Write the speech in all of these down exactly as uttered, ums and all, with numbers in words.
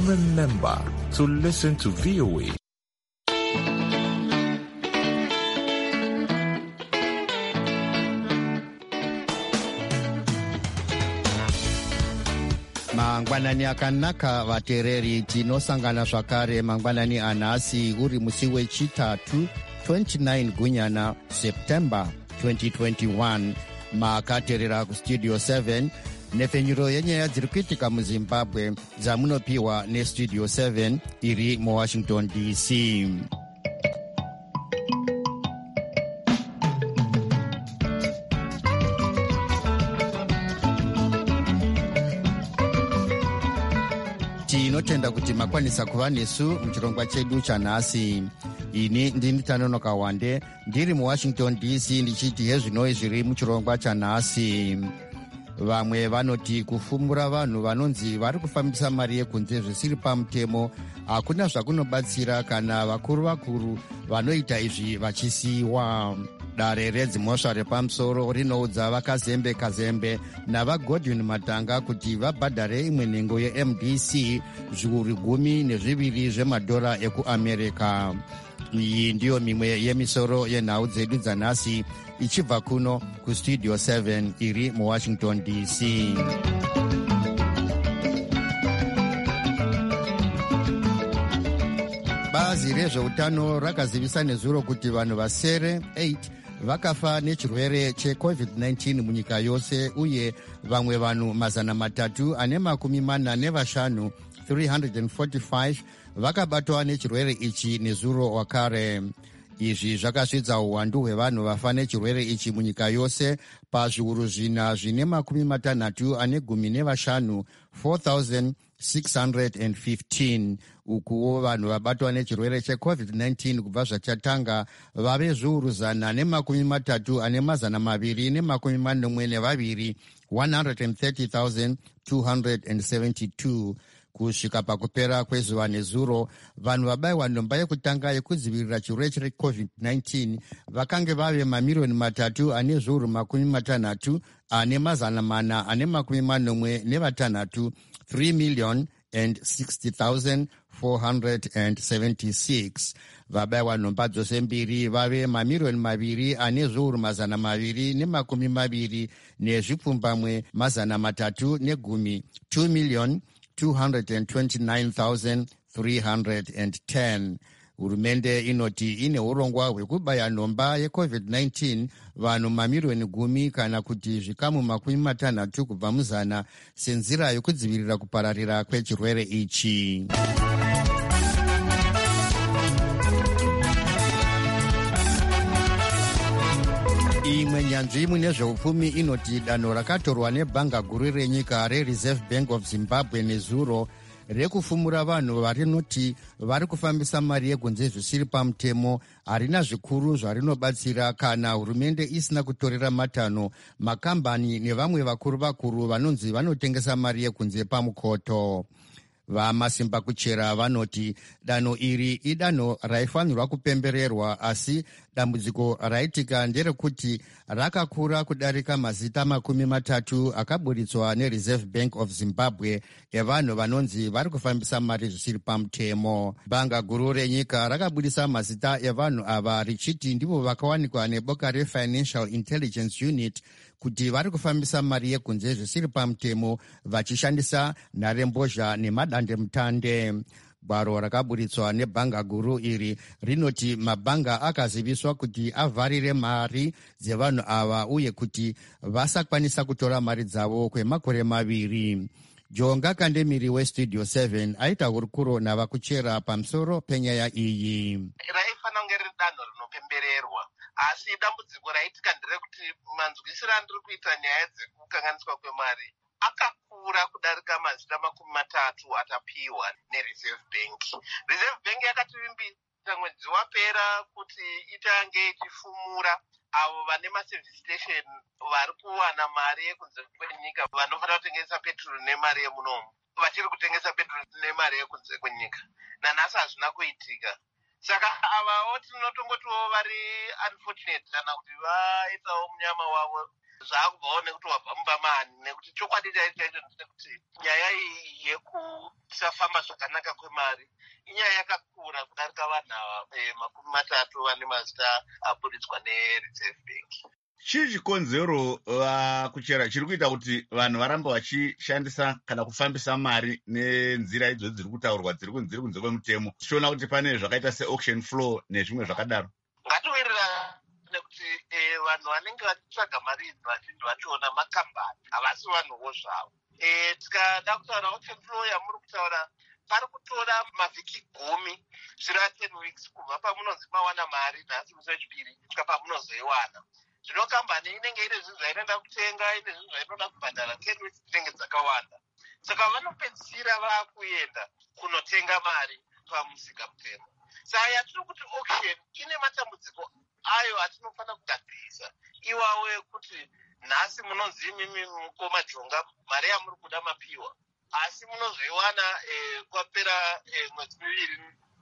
And remember to listen to V O A. Mangwanani akanaka vatereri tinosangana zvakare mangwanani anhasi uri musi wechitatu twenty-nine gunyana September twenty twenty-one. Makaterera kustudio seven nepfenyuro yenyaya dziri kuitika muZimbabwe dzamunopiwa nestudio seven iri muWashington D C. Tinotenda kuti makwanisa kuva nesu muchirongwa chedu chanhasi. Ini ndini Tanonoka Wande ndiri muWashington D C ndichiti hezvinoi zviri muchirongwa chanhasi. Vamwe vanoti kufumura vanhu vanonzi vari kufambisa mari yekunze zvisiri pamutemo hakuna zvakunobatsira kana vakuru vakuru vanoita izvi vachisiyiwa. Dare redzimhosva repamusoro rinoudza vakazembe kazembe navaGodwin Matanga kuti vabhadhare imwe nhengo yeM D C zviuru gumi nezviviri zvemadhora ekuAmerica. Iyi ndiyo mimwe yemisoro yenhau dzedu dzanhasi ichibva kuno kustudio seven iri muWashington D C. Bazi rezveutano rakazivisa nezuro kuti vanhu vasere eight vakafa nechirwere checovid nineteen munyika yose uye vamwe vanhu mazana matatu ane makumi mana nevashanu three hundred forty-five vakabatwa nechirwere ichi nezuro wakare. Izvi zvakasvidza uwandu hwevanhu vafa nechirwere ichi munyika yose pazviuru zvina zvine makumi matanhatu ane gumi nevashanu four thousand six hundred fifteen. Ukuwo vanhu vabatwa nechirwere checovid nineteen kubva zvachatanga vave zviuru zana nemakumi matatu ane mazana maviri nemakumi manomwe nevaviri one hundred thirty thousand two hundred seventy-two. Kusvika pakupera kwezuva nezuro vanhu vabayiwa nhomba yekutanga yekudzivirira chirwere checovid nineteen vakange vave mamiriyoni matatu ane zviuru makumi matanhatu ane mazana mana ane makumi manomwe nevatanhatu three million and sixty thousand four hundred seventy-six. Vabayiwa nhomba dzose mbiri vave mamiriyoni maviri ane zviuru mazana maviri nemakumi maviri nezvipfumbamwe mazana matatu negumi two million two hundred twenty-nine thousand three hundred ten. Hurumende inoti ine urongwa hwekubaya nhomba yecovid nineteen vanhu mamiriyoni gumi kana kuti zvikamu makumi matanhatu kubva muzana senzira yokudzivirira kupararira kwechirwere ichi. Imwe nyanzvi mune zveupfumi inoti danho rakatorwa nebhanga guru renyika reReserve Bank of Zimbabwe nezuro rekufumura vanhu varinoti vari kufambisa mari yekunze zvisiri pamutemo harina zvikuru zvarinobatsira kana hurumende isina kutorera matanho makambani nevamwe vakuru vakuru vanonzi vanotengesa mari yekunze pamukoto. Vamasimba kuchera vanoti danho iri idanho raifanirwa kupembererwa asi dambudziko raitika nderekuti rakakura kudarika mazita makumi matatu akaburitswa neReserve Bank of Zimbabwe evanhu vanonzi vari kufambisa mari zvisiri pamutemo. Bhanga guru renyika rakabudisa mazita evanhu ava richiti ndivo vakawanikwa neboka reFinancial Intelligence Unit kuti vari kufambisa mari yekunze zvisiri pamutemo vachishandisa nharembozha nemadandemutande. Gwaro rakaburitswa nebhanga guru iri rinoti mabhanga akaziviswa kuti avharire mari dzevanhu ava uye kuti vasakwanisa kutora mari dzavo kwemakore maviri. Jonga Kandemiri westudio seven aita hurukuro navakuchera pamusoro penyaya iyi. Raifana kunge riri danho rinopembererwa asi dambudziko raitika nderekuti manzwisiro andiri kuita nyaya dzekukanganiswa kwemari akakura kudarika mazita makumi matatu atapiwa neReserve Bank. Reserve Bank yakativimbisa mwedzi wapera kuti itange ichifumura avo vane maservice station vari kuwana mari yekunze kwenyika vanofanira kutengesa petrol nemari yemunomu vachiri kutengesa petrol nemari yekunze kwenyika. Nanhasi hazvina kuitika. Saka avawo tinotongotiwo vari unfortunate kana kuti vaitawo munyama wavo zvakubvawo nekuti wabva mubva mani nekuti chokwadi chaicho ndechekuti nyaya iyi kusafamba zvakanaka kwemari inyaya yakakura kudarika vanhu ava e, makumi matatu vane mazita aburitswa nereserve bank. Chii chikonzero uh, kuchera chiri kuita kuti vanhu varamba vachishandisa kana kufambisa mari nenzira idzo dziri kutaurwa dziri kunze kwemutemo, tichiona kuti pane zvakaita seauction flow nezvimwe zvakadaro? Ngatiwirirana nekuti e, vanhu vanenge vachitsvaga mari idzi vazhinji vachiona makambani havasi vanhuwo zvavo. E, tikada kutaura auction flow yamuri kutaura, pari kutora mavhiki gumi zvireva ten weeks kubva pamunonzi mawana mari nhasi musi wechipiri kusvika pamunozoiwana. Zvino kambani inenge ine zvinhu zvainoda kutenga, ine zvinhu zvainoda kubhadhara, ten weeks dzinenge dzakawanda. Saka vanopedzisira vakuenda kunotenga mari pamusika mutemo. Saka yatiri kuti auction ine matambudziko ayo atinofanira kugadzirisa iwawo ekuti nhasi munonzi imimi mukoma jonga mari yamuri kuda mapiwa, asi munozoiwana e, kwapera e, mwedzi miviri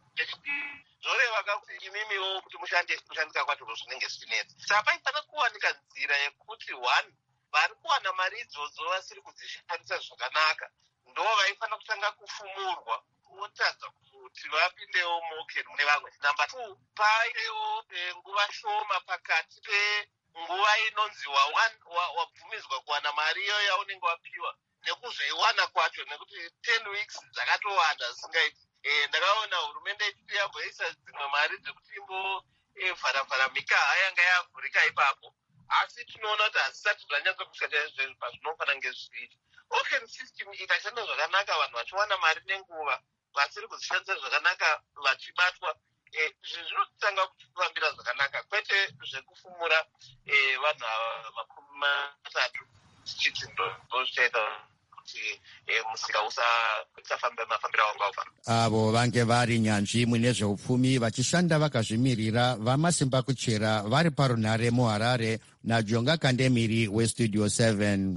zvoreva kuti imimiwo kuti mushandika kwacho zvinenge zvinetsa. Saka paifanira kuwanika nzira yekuti one vari kuwana mari idzodzo vasiri kudzishandisa zvakanaka ndo vaifanira kutanga kufumurwa votaridza kuti vapindewo muauction mune vamwe. Number two, paivewo e, nguva shoma pakati penguva inonzi wabvumidzwa wa, kuwana mari iyo yaunenge wapiwa nekuzoiwana kwacho, nekuti ten weeks dzakatowanda zisingaiti. E, ndakaona hurumende yedu yamboisa dzimwe mari dzekuti imbovharavhara e, mikaha yanga yavhurika ipapo, asi tinoona kuti hazisati zvanyatsa kusvika chaizvo pazvinofanira nge zvichiita. Auction system ikashanda zvakanaka, vanhu vachiwana mari nenguva, vasiri kuzishandisa zvakanaka vachibatwa, e, zvinhu zvinotanga kufambira zvakanaka, kwete zvekufumura e, vanhu ava makumi matatu tichiti ndo zvichaita kuti musika usafamba mafambiro awangu aufamba. Avo vange vari nyanzvi mune zveupfumi vachishanda vakazvimirira vamasimba kuchera vari parunhare muHarare naJonga Kandemiri westudio seven.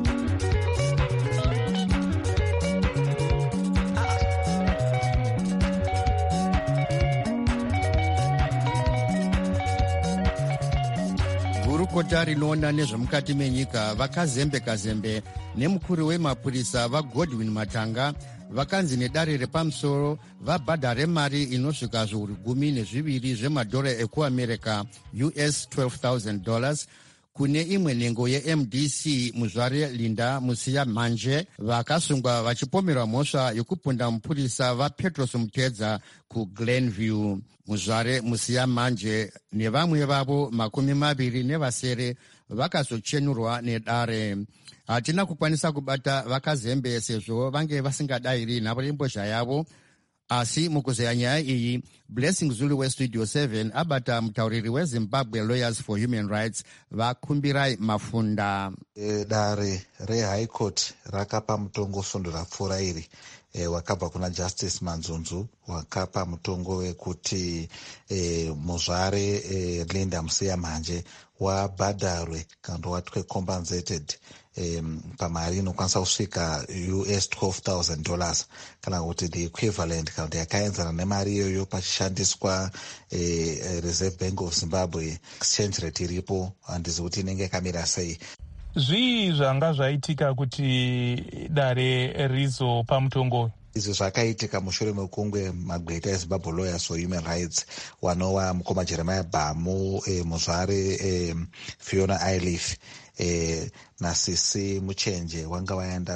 Gurukota rinoona nezvemukati menyika vakazembe kazembe nemukuru wemapurisa vaGodwin Matanga vakanzi nedare repamusoro vabhadhare mari inosvika zviuru gumi nezviviri zvemadhora ekuamerica U S twelve thousand dollars kune imwe nhengo yeM D C muzvare Linda Musiya Manje vakasungwa vachipomerwa mhosva yokupunda mupurisa vaPetros Mutedza kuGlenview. Muzvare Musiya Manje nevamwe vavo makumi maviri nevasere vakazochenurwa nedare. Hatina kukwanisa kubata vakazembe sezvo vange vasingadayiri nhavorimbozha yavo, asi mukuzeya nyaya iyi Blessing Zulu westudio seven abata mutauriri weZimbabwe Lawyers for Human Rights vakumbirai Mafunda. E, dare reHigh Court rakapa mutongo svondo rapfuura iri e, wakabva kuna Justice Manzunzu wakapa mutongo wekuti e, muzvare e, Linda Musiya Manje wabhadharwe kana watwe compensated um, pamari inokwanisa kusvika U S twelve thousand dollars kana kuti the equivalent kana kuti yakaenzana nemari iyoyo pachishandiswa eh, Reserve Bank of Zimbabwe exchange rate iripo, handizi kuti inenge yakamira sei. Zvii zvanga zvaitika kuti dare rizopa mutongo? Izvi zvakaitika mushure mekungwe magweta eZimbabwe Lawyers for Human Rights wanova mukoma Jeremiah Bhamu, e, muzvare e, Fiona Eilif e, naSisi Muchenje wanga waenda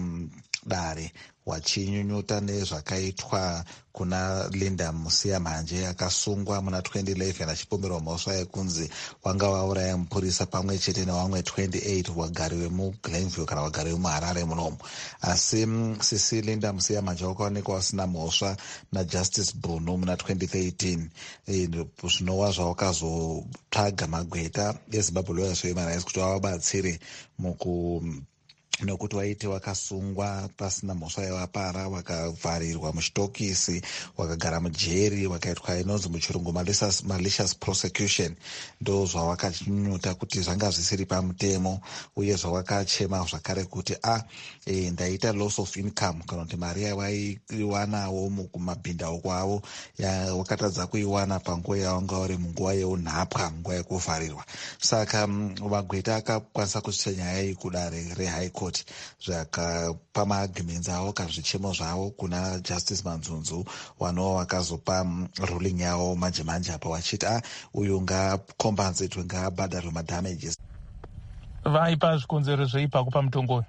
kudare wachinyunyuta nezvakaitwa kuna Linda Musiya Manje akasungwa muna twenty eleven achipomerwa mhosva yekunzi wanga wauraya mupurisa pamwe chete nevamwe twenty-eight wagari vemuGlenview kana wagari vemuHarare munomu. Asi Sisi Linda Musiya Manje wakaonekwa wasina mhosva naJustice Bruno muna twenty thirteen. Zvinova zvawakazotsvaga magweta eZimbabwe Lawyers for Human Rights kuti wavabatsire muku nokuti waiti wakasungwa pasina mhosva yavapara, wakavharirwa muchitokisi, wakagara mujeri, wakaitwa inonzi muchirungu malicious, malicious prosecution. Ndo zvawakachinyuta kuti zvanga zvisiri pamutemo, uye zvawakachema zvakare kuti a e, ndaita loss of income kana kuti mari yawaiwanawo mukumabhinda kwavo wakatadza kuiwana panguva yawanga uri munguva yeunhapwa, nguva yekuvharirwa. Saka magweta akakwanisa kusvitsa nyaya iyi kudare reHigh Court court zvakapa maagimenzi avo kana zvichemo zvavo kuna Justice Manzunzu wanova wakazopa ruling yavo manje manje apa wachiti a uyu ngakombanzetwe ngaabhadharwe madamages. Vaipa zvikonzero zveipa kupa mutongo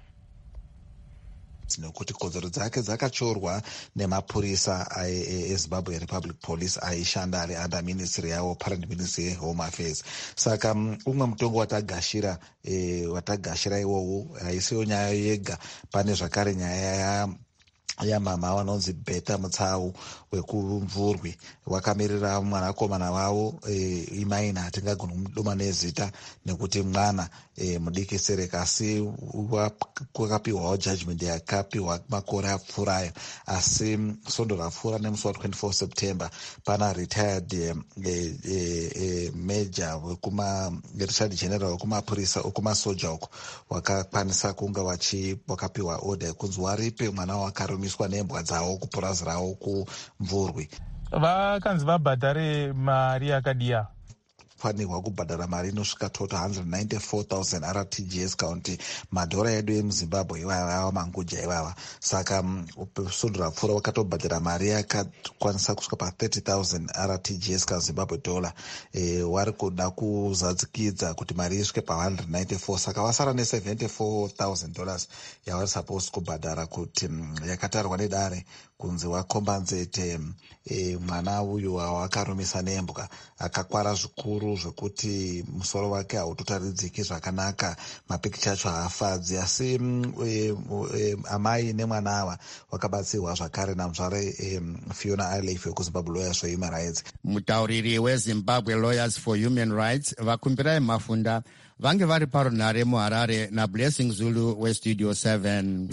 nekuti kodzero dzake dzakachorwa nemapurisa eZimbabwe Republic Police aishanda ari under ministry yavo parent ministry yeHome Affairs. Saka umwe mutongo watagashira e, watagashira iwowo haisiyo nyaya yega, pane zvakare nyaya ya yamama vanonzi Beta Mutsau wekumvurwi wakamirira mwanakomana wavo e, imaina hatingagoni kumuduma nezita nekuti mwana e, mudiki Sereka, asi kwakapiwawo judgment yakapiwa makore apfuurayo, asi sondo rapfuura nemusi wa twenty-four September pana retired e, e, e, major wekuma retired general wekumapurisa okumasoja uko wakakwanisa kunga wachi wakapiwa order yekunzi waripe mwana wakarumiswa nembwa dzawo kupurazi rawo kumvurwi. Vakanzi vabhadhare mari yakadiya fanirwa kubhadhara mari inosvika total one hundred ninety-four thousand R T G S kaunti madhora edu emuzimbabwe ivava ava manguja ivava. Saka sondo rapfuura wakatobhadhara mari yakakwanisa kusvika pa thirty thousand R T G S kazimbabwe dollar. E, wari kuda kuzadzikidza kuti mari isvike pa one hundred ninety-four, saka vasara ne seventy-four thousand dollars yavari supposed kubhadhara kuti yakatarwa nedare kunzi wakombanzete e, mwana uyu wakarumisa nembwa akakwara zvikuru zvekuti musoro wake hautotaridziki zvakanaka, mapikicha acho haafadzi, asi e, e, amai nemwana ava wakabatsirwa zvakare namudzvare e, Fiona Ailey wekuZimbabwe Lawyers for Human Rights. Mutauriri weZimbabwe Lawyers for Human Rights vakumbirai Mafunda vange vari parunhare muHarare naBlessing Zulu weStudio seven.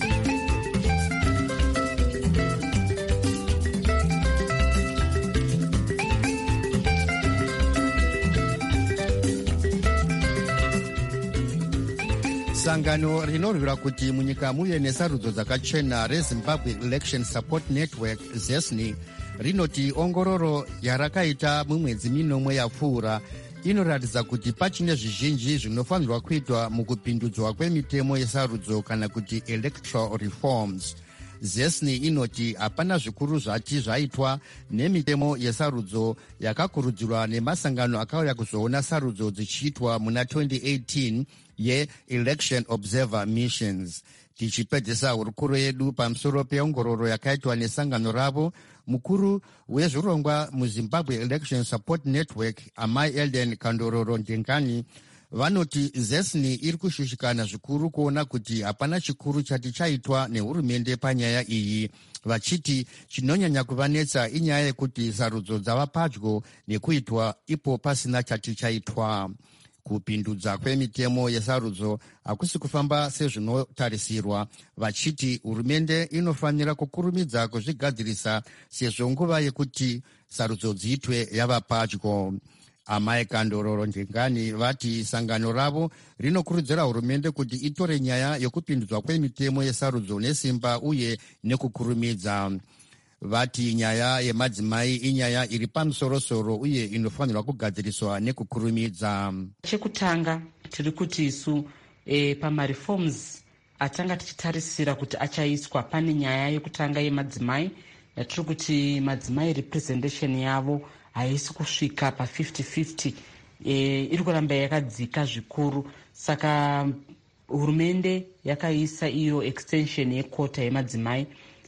Sangano rinorwira kuti munyika muve nesarudzo dzakachena reZimbabwe Election Support Network ZESNI rinoti ongororo yarakaita mumwedzi minomwe yapfuura inoratidza kuti pachine zvizhinji zvinofanirwa kuitwa mukupindudzwa kwemitemo yesarudzo kana kuti electoral reforms. ZESNI inoti hapana zvikuru zvati zvaitwa nemitemo yesarudzo yakakurudzirwa nemasangano akauya kuzoona sarudzo dzichiitwa muna twenty eighteen ye-Election Observer Missions. Tichipedzisa hurukuro yedu pamusoro peongororo yakaitwa nesangano ravo, mukuru wezvirongwa muZimbabwe Election Support Network Amai Elden Kandororo Ndengani vanoti ZESNI iri kushushikana zvikuru kuona kuti hapana chikuru chati chaitwa nehurumende panyaya iyi, vachiti chinonyanya kuvanetsa inyaya yekuti sarudzo dzava padyo nekuitwa ipo pasina chati chaitwa. Kupindudza kwemitemo yesarudzo hakusi kufamba sezvinotarisirwa, vachiti hurumende inofanira kukurumidza kuzvigadzirisa sezvo nguva yekuti sarudzo dziitwe yava padyo. Amai Kandororo Ndengani vati sangano ravo rinokurudzira hurumende kuti itore nyaya yokupindudzwa kwemitemo yesarudzo nesimba uye nekukurumidza. Vati nyaya yemadzimai inyaya iri pamusorosoro uye inofanirwa kugadziriswa nekukurumidza. Chekutanga tiri kuti isu e, pamareforms atanga tichitarisira kuti achaiswa, pane nyaya yekutanga yemadzimai yatiri kuti madzimai representation yavo haisi kusvika pa fifty fifty, e, iri kuramba yakadzika zvikuru. Saka hurumende yakaisa iyo extension yekota yemadzimai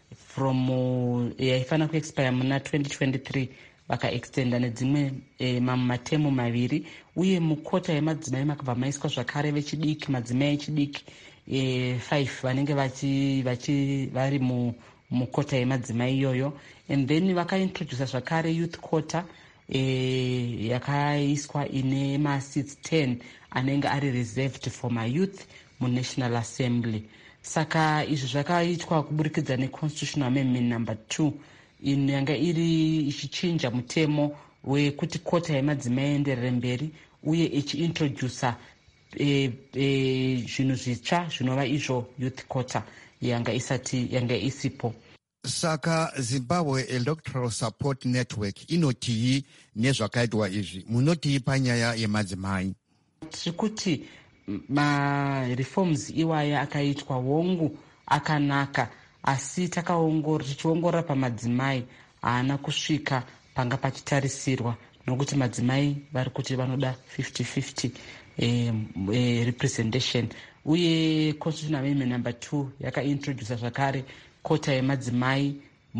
from uh, yaifana kuexpire muna twenty twenty-three vakaextenda nedzimwe e, matemo maviri, uye mukota yemadzimai makabva maiswa zvakare vechidiki, madzimai echidiki e, five vanenge vachi, vachi, vari mu, mukota yemadzimai iyoyo, and then vakaintrodusa zvakare youth quota e, yakaiswa ine maseats ten anenge ari reserved for my youth muNational Assembly. Saka izvi zvakaitwa kuburikidza neconstitutional amendment number two inenge iri ichichinja mutemo wekuti kota yemadzimai enderere mberi uye ichiintrodusa e, e, zvinhu zvitsva zvinova izvo youth quota yanga isati yanga isipo. Saka Zimbabwe Electoral Support Network inotii nezvakaitwa izvi? Munotii panyaya yemadzimai? Tiri kuti mareforms iwaya akaitwa wongu akanaka, asi takaongorora tichiongorora pamadzimai haana kusvika panga pachitarisirwa, nokuti madzimai vari kuti vanoda fifty fifty eh, eh, representation. Uye constitution amendment number two yakaintrodusa zvakare kota yemadzimai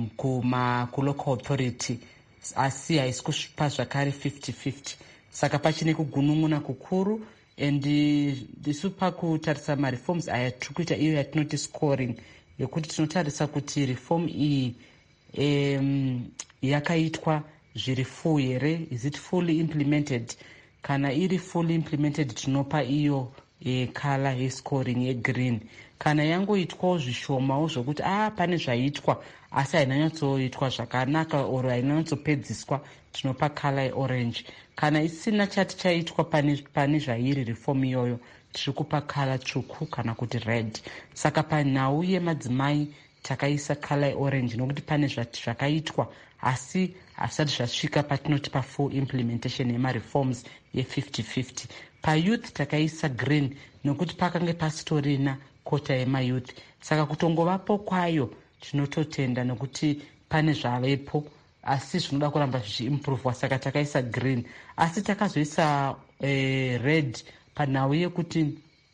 kulocal authority, asi haisi kupa zvakare fifty fifty. Saka pachine kugunun'una kukuru, and ndisu pakutarisa mareforms aya tiri kuita iyo yatinoti scoring, yekuti tinotarisa kuti reform iyi um, yakaitwa zviri full here, is it fully implemented. Kana iri fully implemented tinopa iyo e, color yescoring yegreen. Kana yangoitwawo zvishomawo zvokuti ah pane zvaitwa asi hainanyatsoitwa zvakanaka or hainanyatsopedziswa, tinopa color yeorange. Kana isina chati chaitwa pane, pane zvairi reform iyoyo, tiri kupa color tsvuku kana kuti red. Saka panhau yemadzimai takaisa color yeorange nokuti pane zvati zvakaitwa asi hasati zvasvika patinoti pa full implementation yemareforms ye-fifty fifty. Payouth takaisa green nokuti pakange pasitorina kota yemayouth. Saka kutongovapo kwayo tinototenda nokuti pane zvavepo asi zvinoda kuramba zvichiimprovwa, saka takaisa green. Asi takazoisa eh, red panhau yekuti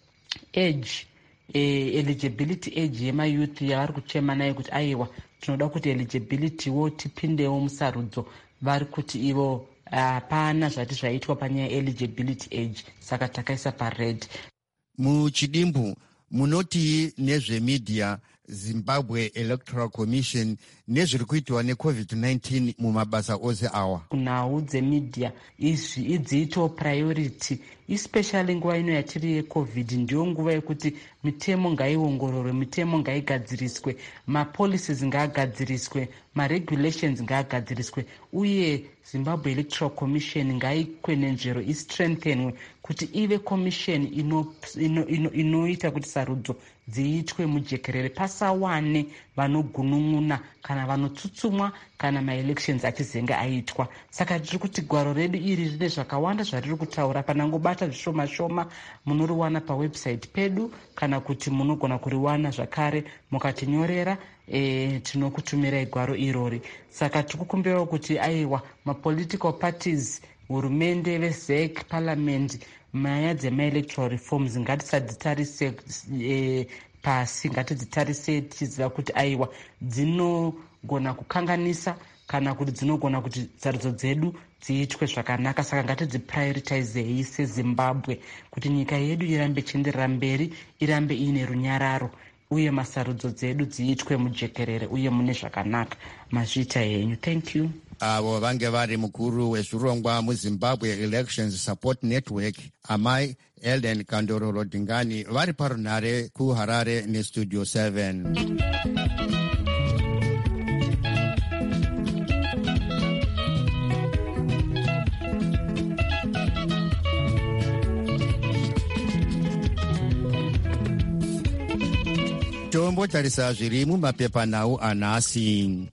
age eh, eligibility age yemayouth yavari kuchema nayo kuti aiwa tinoda kuti eligibility wo tipindewo musarudzo, vari kuti ivo hapana uh, zvati zvaitwa panyaya eligibility age, saka takaisa pared. Muchidimbu munoti nezvemedia Zimbabwe Electoral Commission nezviri kuitwa necovid nineteen mumabasa ose awa. Nhau dzemedia izvi idziito priority, especially nguva ino yatiri yecovid. Ndiyo nguva yekuti mitemo ngaiongororwe, mitemo ngaigadziriswe, mapolicies ngaagadziriswe, maregulations ngaagadziriswe, uye Zimbabwe Electoral Commission ngaikwenenzvero istrengthenwe kuti ive commission inoita ino, ino, ino kuti sarudzo dziitwe mujekerere, pasawane vanogunun'una kana vanotsutsumwa kana maelections achizenge aitwa. Saka tiri kuti gwaro redu iri rine zvakawanda zvariri kutaura. Panangobata zvishoma shoma munoriwana pawebsite pedu, kana kuti munogona kuriwana zvakare mukatinyorera, e, tinokutumirai gwaro irori. Saka tikukumbirawo kuti aiwa mapolitical parties, hurumende, vezec, parliament, maya dzemaelectoral reforms ngatisadzitarise e, pasi, ngatidzitarise tichiziva kuti aiwa dzinogona kukanganisa kana kuti dzinogona kuti sarudzo dzedu dziitwe zvakanaka. Saka ngatidziprioritizei seZimbabwe kuti nyika yedu irambe ichienderera mberi, irambe iine runyararo, uye masarudzo dzedu dziitwe mujekerere uye mune zvakanaka. Mazviita henyu. Thank you. Avo vange vari mukuru wezvirongwa muZimbabwe Elections Support Network, amai Elden Kandororo Dingani, vari parunhare kuHarare nestudio seven. Tombotarisa zviri mumapepanhau anhasi.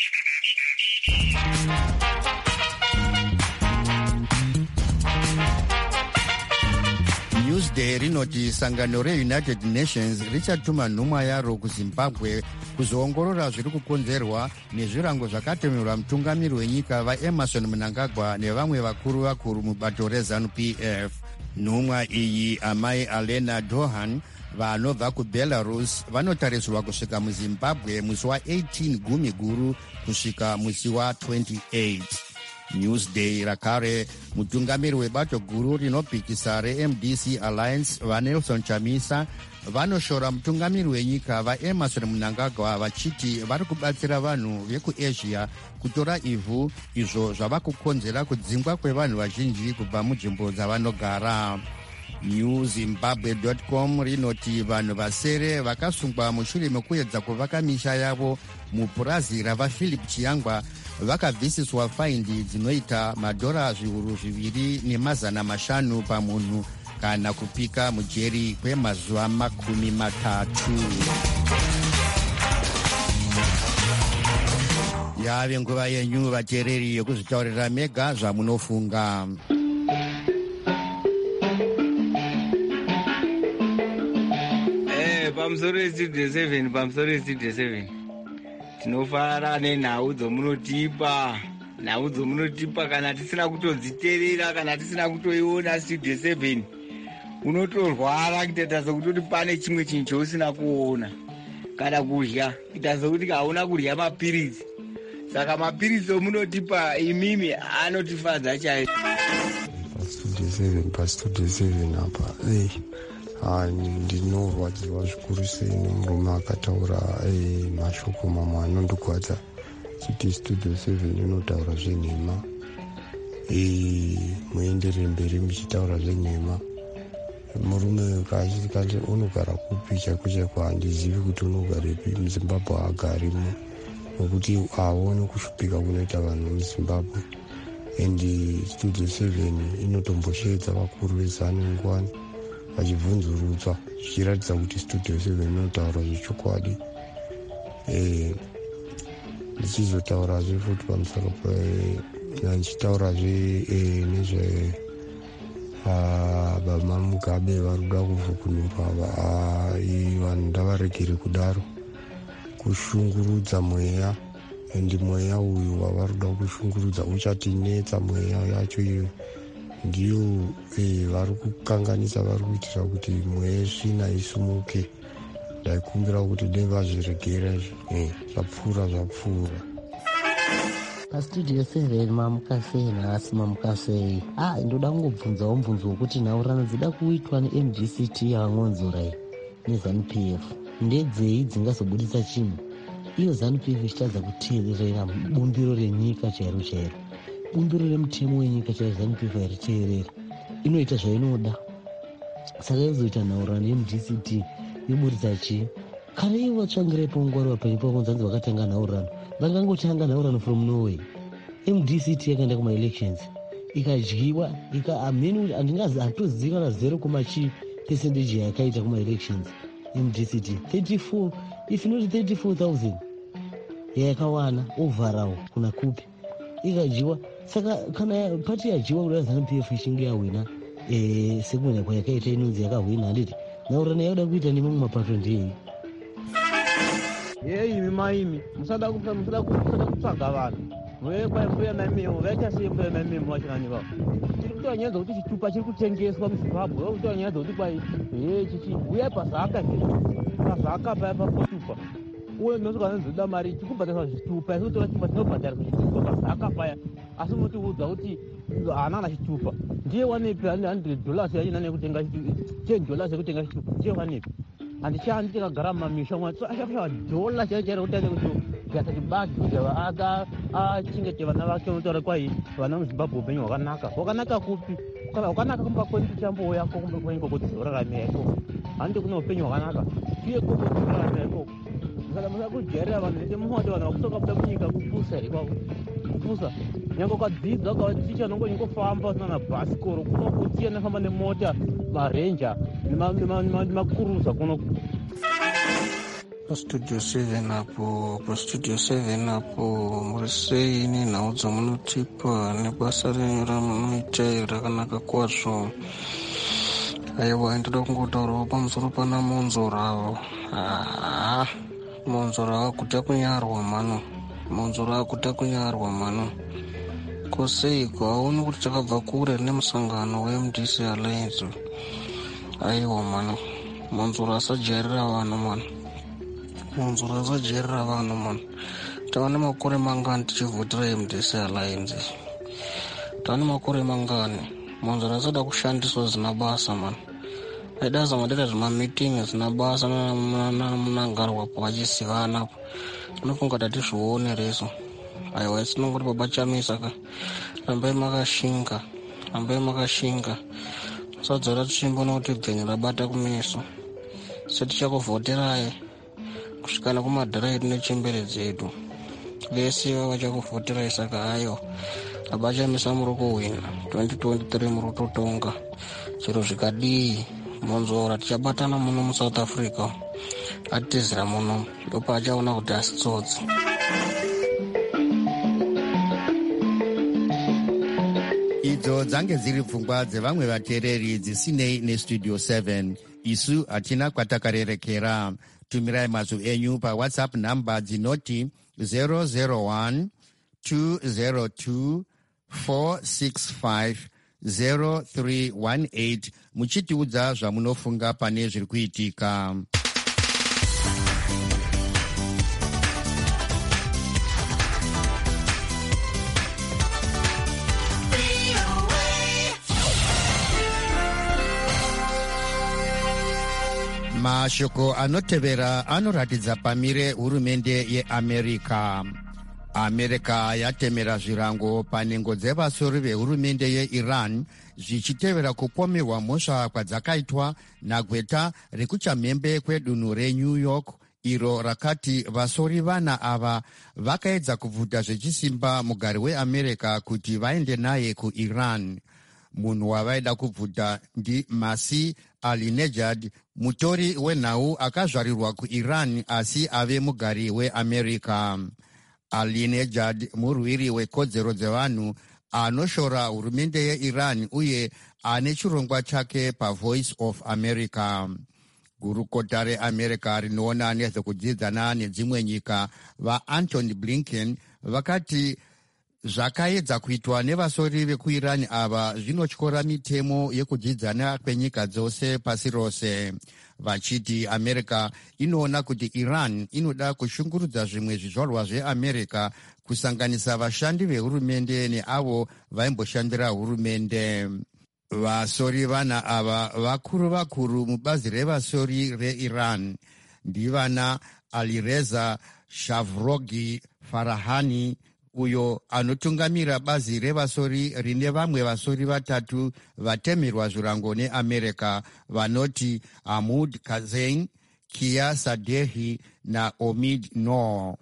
Newsday rinoti sangano reUnited Nations richatuma nhumwa yaro kuZimbabwe kuzoongorora zviri kukonzerwa nezvirango zvakatemerwa mutungamiri wenyika vaEmerson Mnangagwa nevamwe vakuru vakuru mubato reZANU P F. Nhumwa iyi amai Alena Dohan vanobva kuBelarus vanotarisirwa kusvika muZimbabwe musi wa-eighteen gumi guru kusvika musi wa-twenty-eight. Newsday rakare mutungamiri webato guru rinopikisa reM D C Alliance vaNelson Chamisa vanoshora mutungamiri wenyika vaEmerson Mnangagwa vachiti vari kubatsira vanhu vekuAsia kutora ivhu izvo zvava kukonzera kudzingwa kwevanhu vazhinji kubva munzvimbo dzavanogara. new zimbabwe dot com rinoti vanhu vasere vakasungwa mushure mekuedza kuvaka misha yavo mupurazi ravaPhilip Chiyangwa vakabvisiswa faindi dzinoita madhora zviuru zviviri nemazana mashanu pamunhu kana kupika mujeri kwemazuva makumi matatu. Yave nguva yenyu vateereri yekuzvitaurira mega zvamunofunga. pamusoro westudio seven pamusoro westudio seven tinofara nenhau dzomunotipa nhau dzomunotipa kana tisina kutodziteerera kana tisina kutoiona studio seven unotorwara kutoita sokutoti pane chimwe chinhu chousina kuona kana kudya kuita sokuti hauna kudya mapiritsi. Saka mapiritsi omunotipa imimi anotifadza chaizvo. Pastudio seven pastudio seven apa ei ndinorwadziwa zvikuru sei nemurume akataura mashoko mamwe anondikwadza chiti studio seven inotaura zvenhema, muenderere mberi muchitaura zvenhema. Murume kazhinji kacho unogara kupi chaiko chaiko handizivi kuti unogarepi. muZimbabwe hagarimo nokuti haone kushupika kunoita vanhu muZimbabwe. And studio seven inotombosheedza vakuru vezanu ngwani vachibvunzurudzwa zvichiratidza kuti studio seven inotaura zvechokwadi. ndichizotaurazve futi pamusoro ndichitaurazve nezve baba Mugabe varikuda kuvhukunurwa. Vanhu ndavaregere kudaro kushungurudza mweya, endi mweya uyu wavarikuda kushungurudza uchatinetsa. Mweya yacho iyo ndiyo vari kukanganisa, vari kuitira kuti mweya svina isumuke. Ndaikumbira kuti dai vazviregera zvapfuura zvapfuura. Pastudio seven mamukasei nhasi mamukasei. Ah, ndoda kungobvunzawo mubvunzo wekuti nhaurano dzida kuitwa ne-M D C T yavangonzora iyi ne-ZANU P F ndedzei dzingazobudisa chinhu. Iyo ZANU P F ichitadza kuteerera bumbiro renyika chairo chairo, bumbiro remutemo wenyika chairo. ZANU P F yariteerera inoita zvainoda. Saka yozoita nhaurano ye-M D C T yoburitsa chii? Kana ivo vatsvangirepo ngwari vapenyu pavo nzanzi vakatanga nhaurano vakangotanga nhaurano from Norway. M D C T yakaenda kuma-elections ikadyiwa ikamheni handitoziva na zero kumachi percentage yakaita kuma-elections. M D C T thirty-four if not thirty-four thousand yayakawana ovharawo kuna kupi ikadyiwa. Saka kana pati yadyiwa kuda ZANU P F ichinge yawina sekumenya kwayakaita inonzi yakahwina, handiti nhaurano yakuda kuita nemamwe mapato ndei? Imi maimi musada kutsvaga vanhu mwekwaifuya maimimo vaita sei mbuya maimimo vachinani vavo. Tiri kutaura nyaya dzokuti chitupa chiri kutengeswa muZimbabwe. Vari kutaura nyaya dzokuti kwai chichi uyai pazaka pazaka paya papotupa uye nosvika nozoda mari tikubhadharisa zvitupa isi kutora chitupa tinobhadharisa zvitupa pazaka paya. Asi munotiudza kuti haana kana chitupa ndiye wanepi hundred dollars yachinane kutenga ten dollars yekutenga chitupa ndiye wanepi? Handichandi tikagara mumamisha mwacho achashava dhola chairo chairo kuti aende kugasa chibagi kuti achengete vana vake. Unotaura kwai vana muZimbabwe upenyu hwakanaka. Hwakanaka kupi? Hwakanaka kumba kweni tichambouya ko kumba kweni koko tizoraramira ikoko. Handiti kuna upenyu hwakanaka iye koko tizoraramira ikoko. Saka musakujairira vanhu nete muwati vanhu vakutoka kuda munyika kupusa ikoko kupusa. Nyange ukadzidza ukaticha nongonyingofamba usina na bhasikoro kunokuti anofamba nemota marenja nemakuruza kuno. Pastudio seven apo pastudio seven apo muri sei nenhau dzomunotipa nebasa renyu ramunoita rakanaka kwazvo. Aiwa, ndoda kungotaurawo pamusoro pana Monzoravo. Ah, Monzoravo akuta kunyarwa mano, Monzoravo akuta kunyarwa mano. Koseiko hauni kuti takabva kure nemusangano we-M D C Alliance. Aiwa mano, Monzoravo asajairira vanhu mano, Monzoravo asajairira vanhu mano. Tava makore mangani tichivhotera M D C Alliance? Tava makore mangani? Monzoravo asada kushandiswa zina basa mano. Aida zamadeta zvimamitingi zina basa namunangarwapo vachisivana. Tinofunga kuti hatizvione reso. Aiwa, isinongoti baba Chamisa ka rambai makashinga, rambai makashinga. Musadzora tichimboona kuti bvenyu rabata kumeso. Setichakuvhoterai kusvikana kumadhiraiti nechembere dzedu. Vese vachakuvhoterai, saka ayo baba Chamisa muri kuhwina twenty twenty-three muri kutotonga. Zviro zvikadii Monzora tichabatana muno muSouth Africa. Atizira muno ndopa achaona kuti asitsotsi. Idzo dzange dziri pfungwa dzevamwe vateereri dzisinei nestudio seven. isu hatina kwatakarerekera. Tumirai mazwi enyu pawhatsapp namba dzinoti zero zero one two zero two four six five zero three one eight muchitiudza zvamunofunga pane zviri kuitika. Mashoko anotevera anoratidza pamire hurumende yeAmerica. America yatemera zvirango panhengo dzevasori vehurumende yeIran zvichitevera kupomerwa mhosva kwadzakaitwa nagweta rekuchamhembe kwedunhu reNew York iro rakati vasori vana ava vakaedza kubvuta zvechisimba mugari weAmerica kuti vaende naye kuIran. Munhu wavaida kubvuta ndiMasi Alinejad, mutori wenhau akazvarirwa kuIran asi ave mugari weAmerica. Alinejad murwiri wekodzero dzevanhu anoshora hurumende yeIran uye ane chirongwa chake paVoice of America. Gurukota reAmerica rinoona nezvekudzidzana nedzimwe nyika vaAntony Blinken vakati zvakaedza kuitwa nevasori vekuIran ava zvinotyora mitemo yekudzidzana kwenyika dzose pasi rose, vachiti America inoona kuti Iran inoda kushungurudza zvimwe zvizvarwa zveAmerica kusanganisa vashandi vehurumende neavo vaimboshandira hurumende. Vasori vana ava vakuru vakuru mubazi revasori reIran ndivana Alireza Shavrogi Farahani, uyo anotungamira bazi revasori rine vamwe vasori vatatu vatemerwa zvirango neAmerica vanoti Ahmud Kazein, Kia Sadehi naOmid Noor.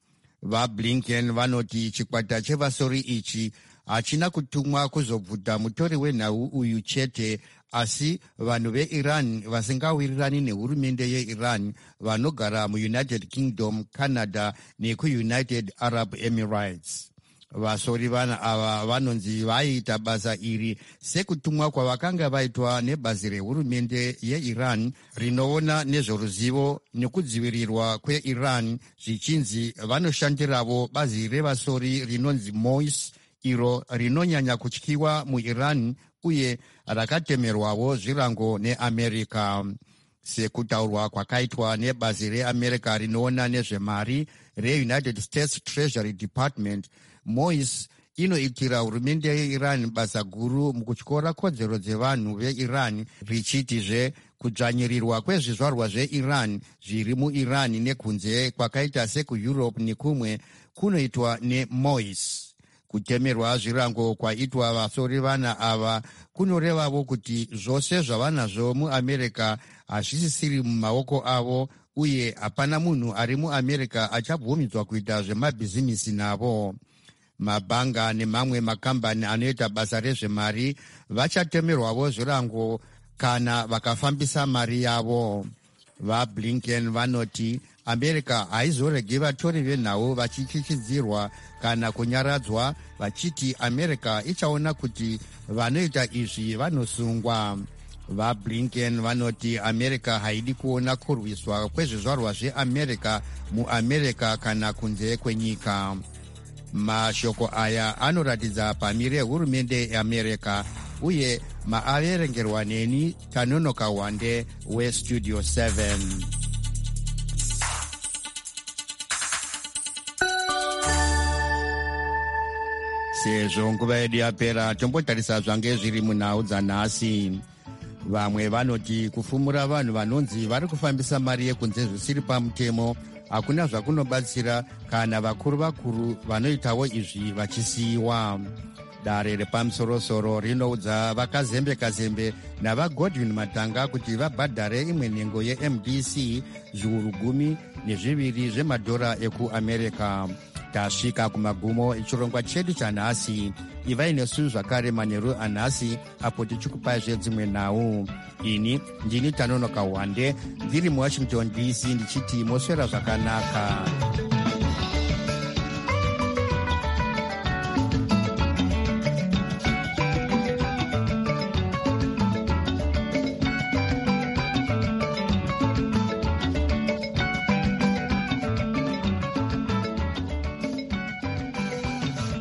VaBlinken vanoti chikwata chevasori ichi hachina kutumwa kuzobvuta mutori wenhau uyu chete, asi vanhu veIran vasingawirirani nehurumende yeIran vanogara muUnited Kingdom, Canada nekuUnited Arab Emirates. Vasori vana ava vanonzi vaiita basa iri sekutumwa kwavakanga vaitwa nebazi rehurumende yeIran rinoona nezvoruzivo nekudzivirirwa kweIran zvichinzi vanoshandiravo bazi revasori rinonzi Mois, iro rinonyanya kutyiwa muIran uye rakatemerwawo zvirango neAmerica. Sekutaurwa kwakaitwa nebazi reAmerica rinoona nezvemari reUnited States Treasury Department, Mois inoitira hurumende yeIran basa guru mukutyora kodzero dzevanhu veIran, richitizve kudzvanyirirwa kwezvizvarwa zveIran zviri muIran nekunze kwakaita sekuEurope nekumwe kunoitwa neMois. Kutemerwa zvirango kwaitwa vasori vana ava kunorevavo kuti zvose zvavanazvo muAmerica hazvisisiri mumaoko avo uye hapana munhu ari muAmerica achabvumidzwa kuita zvemabhizinisi navo. Mabhanga nemamwe makambani anoita basa rezvemari vachatemerwavo zvirango kana vakafambisa mari yavo. VaBlinken vanoti America haizoregi vatori venhau vachichichidzirwa kana kunyaradzwa, vachiti America ichaona kuti vanoita izvi vanosungwa. VaBlinken vanoti America haidi kuona kurwiswa kwezvizvarwa zveAmerica muAmerica kana kunze kwenyika. Mashoko aya anoratidza pamire hurumende yeAmerica uye maaverengerwa neni Tanonoka Wande weStudio seven. Sezvo nguva yedu yapera, tombotarisa zvange zviri munhau dzanhasi. Vamwe vanoti kufumura vanhu vanonzi vari kufambisa mari yekunze zvisiri pamutemo hakuna zvakunobatsira kana vakuru vakuru vanoitawo izvi vachisiyiwa. Dare repamusorosoro rinoudza vakazembe-kazembe navaGodwin Matanga kuti vabhadhare imwe nhengo yeM D C zviuru gumi nezviviri zvemadhora ekuAmerica. Tasvika kumagumo echirongwa chedu chanhasi. Ivai nesu zvakare manheru anhasi apo tichikupaizve dzimwe nhau. Ini ndini Tanonoka Wande ndiri muWashington D C ndichiti moswera zvakanaka.